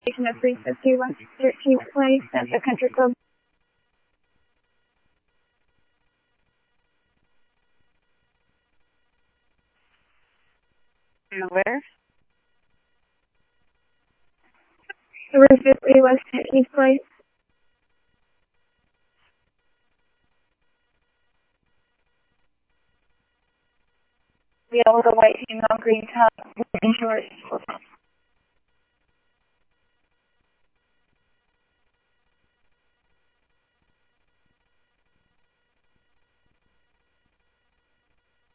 Station at 350 West 13th Place at the Country Club. Where? 350 West 13th Place. Yeah, with a white female, green top, and shorts.